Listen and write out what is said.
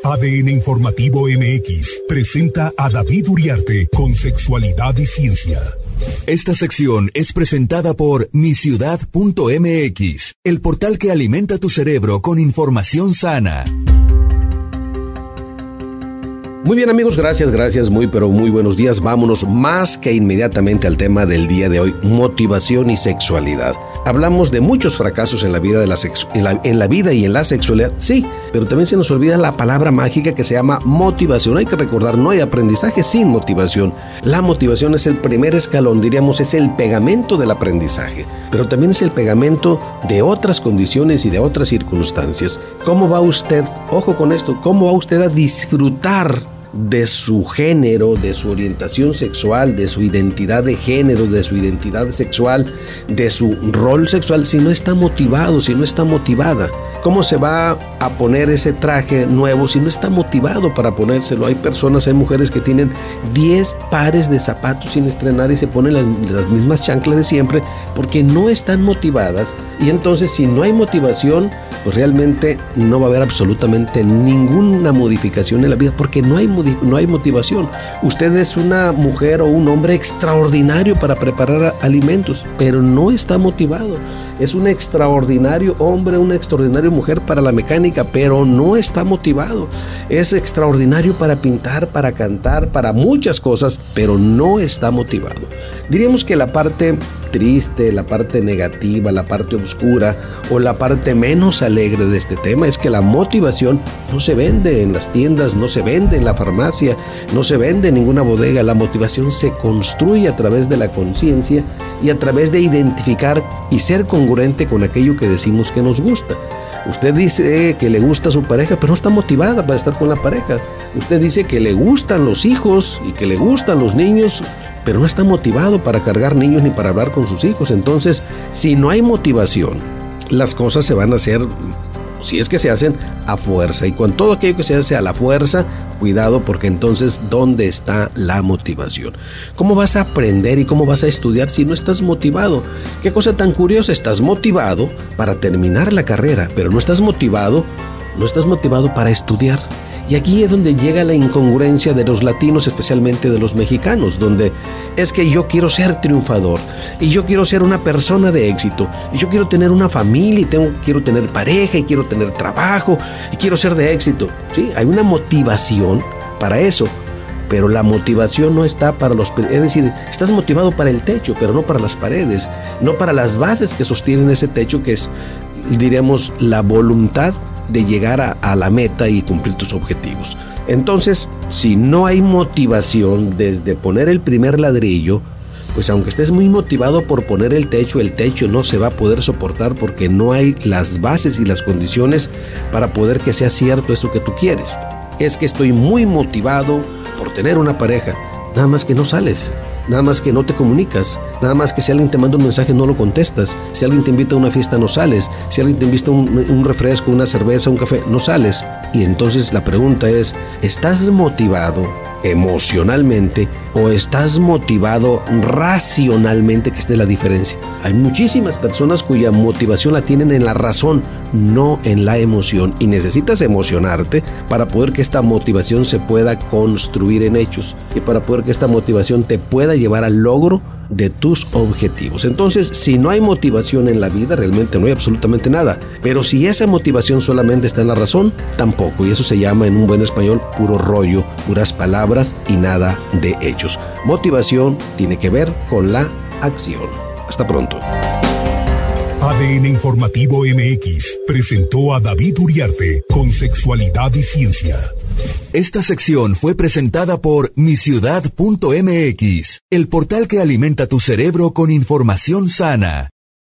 ADN Informativo MX presenta a David Uriarte con Sexualidad y Ciencia. Esta sección es presentada por miciudad.mx, el portal que alimenta tu cerebro con información sana. Muy bien, amigos, gracias, muy buenos días. Vámonos más que inmediatamente al tema del día de hoy, motivación y sexualidad. Hablamos de muchos fracasos en la vida en la vida y en la sexualidad, sí, pero también se nos olvida la palabra mágica que se llama motivación. Hay que recordar, no hay aprendizaje sin motivación. La motivación es el primer escalón, diríamos, es el pegamento del aprendizaje, pero también es el pegamento de otras condiciones y de otras circunstancias. ¿Cómo va usted, ojo con esto, cómo va usted a disfrutar de su género, de su orientación sexual, de su identidad de género, de su identidad sexual, de su rol sexual, si no está motivado, si no está motivada? ¿Cómo se va a poner ese traje nuevo si no está motivado para ponérselo? Hay mujeres que tienen 10 pares de zapatos sin estrenar y se ponen las mismas chanclas de siempre porque no están motivadas. Y entonces, si no hay motivación, pues realmente no va a haber absolutamente ninguna modificación en la vida porque no hay motivación. Usted es una mujer o un hombre extraordinario para preparar alimentos, pero no está motivado. Es un extraordinario hombre, una extraordinaria mujer para la mecánica, pero no está motivado. Es extraordinario para pintar, para cantar, para muchas cosas, pero no está motivado. Diríamos que la parte triste, la parte negativa, la parte oscura o la parte menos alegre de este tema es que la motivación no se vende en las tiendas, no se vende en la farmacia, no se vende en ninguna bodega. La motivación se construye a través de la conciencia y a través de identificar y ser congruente con aquello que decimos que nos gusta. Usted dice que le gusta a su pareja, pero no está motivada para estar con la pareja. Usted dice que le gustan los hijos y que le gustan los niños, pero no está motivado para cargar niños ni para hablar con sus hijos. Entonces, si no hay motivación, las cosas se van a hacer, si es que se hacen, a fuerza. Y con todo aquello que se hace a la fuerza, cuidado, porque entonces, ¿dónde está la motivación? ¿Cómo vas a aprender y cómo vas a estudiar si no estás motivado? Qué cosa tan curiosa, estás motivado para terminar la carrera, pero no estás motivado para estudiar. Y aquí es donde llega la incongruencia de los latinos, especialmente de los mexicanos, donde es que yo quiero ser triunfador y yo quiero ser una persona de éxito y yo quiero tener una familia y quiero tener pareja y quiero tener trabajo y quiero ser de éxito. Sí, hay una motivación para eso, pero la motivación no está para es decir, estás motivado para el techo, pero no para las paredes, no para las bases que sostienen ese techo, que es, diríamos, la voluntad de llegar a la meta y cumplir tus objetivos. Entonces, si no hay motivación desde poner el primer ladrillo, pues aunque estés muy motivado por poner el techo no se va a poder soportar porque no hay las bases y las condiciones para poder que sea cierto eso que tú quieres. Es que estoy muy motivado por tener una pareja, nada más que no sales. Nada más que no te comunicas, nada más que si alguien te manda un mensaje no lo contestas, si alguien te invita a una fiesta no sales, si alguien te invita a un refresco, una cerveza, un café, no sales. Y entonces la pregunta es, ¿estás motivado emocionalmente o estás motivado racionalmente? Que esta es la diferencia. Hay muchísimas personas cuya motivación la tienen en la razón, no en la emoción, y necesitas emocionarte para poder que esta motivación se pueda construir en hechos y para poder que esta motivación te pueda llevar al logro de tus objetivos. Entonces, si no hay motivación en la vida, realmente no hay absolutamente nada. Pero si esa motivación solamente está en la razón, tampoco. Y eso se llama, en un buen español, puro rollo, puras palabras y nada de hechos. Motivación tiene que ver con la acción. Hasta pronto. ADN Informativo MX presentó a David Uriarte con Sexualidad y Ciencia. Esta sección fue presentada por miciudad.mx, el portal que alimenta tu cerebro con información sana.